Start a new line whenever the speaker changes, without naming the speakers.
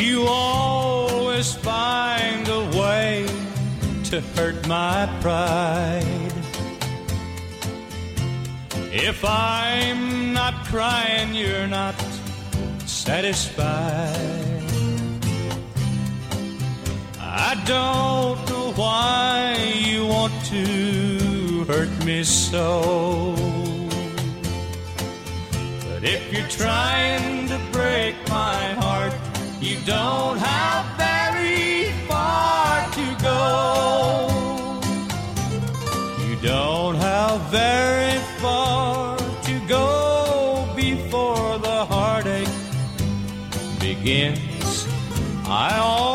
You always find a way to hurt my pride. If I'm not crying, you're not satisfied. I don't know why you want to hurt me so. But if you're trying to break my heart, you don't have very far to go. You don't have very far to go before the heartache begins. I